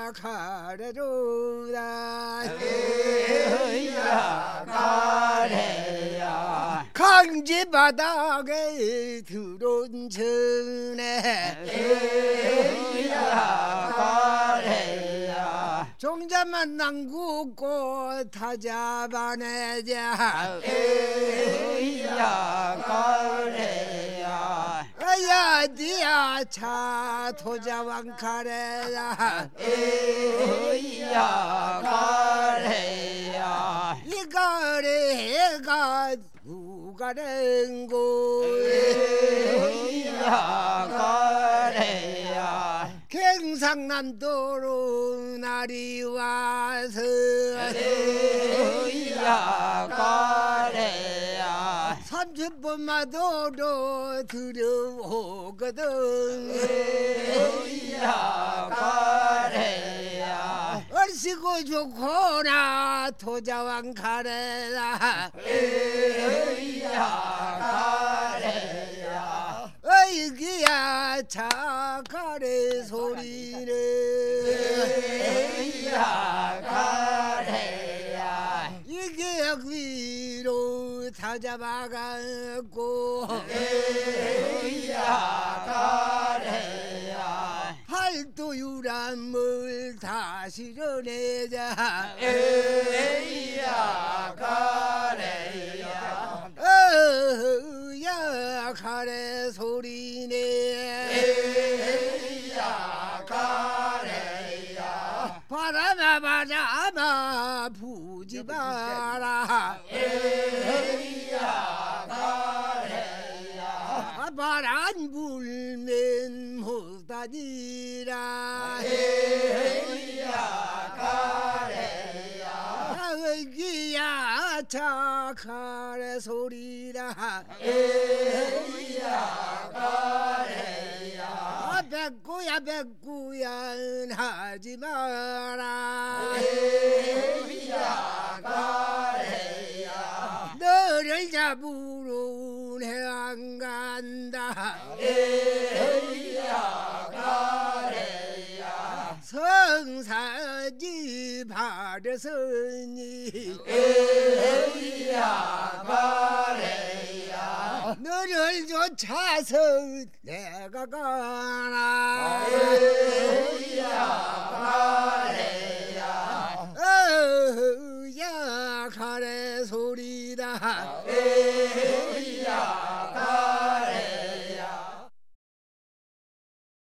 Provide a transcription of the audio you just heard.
가래로다 에이야 가래야 강지 바닥에 들어온 전에 에이야 가래야 종자만 남구고 다 잡아내자 에이야 가래야 아야 니야 차 도자왕 가래야 에이야 가래야 이 가래가 누가 낸고 에이야 가래야 경상남도로 날이 와서 에이야 가래야 30분마도로 들어오거든 에이야 가래야 얼씨고 좋거나 도자왕 가래라 에이야 가래야 어이기야 차 가래 소리를 에이야 가래야 이게 위로 다 잡아가고 에이야 가래야 팔도 유람을 다 실어내자 에이야 가래야 야 가래 소리네 에이야 가래야 바람아 부지 마라 에이야 가래야 바람 불면 못 다니라 에이야 가래야 여기야 차 가래 소리라 에이야 가래야 백구야 하지 마라 에이야 가래야 너를 잡으러 해안 간다 에이야 가래야 성사지 바르서니 에이야 가래야 너를 쫓아서 내가 가나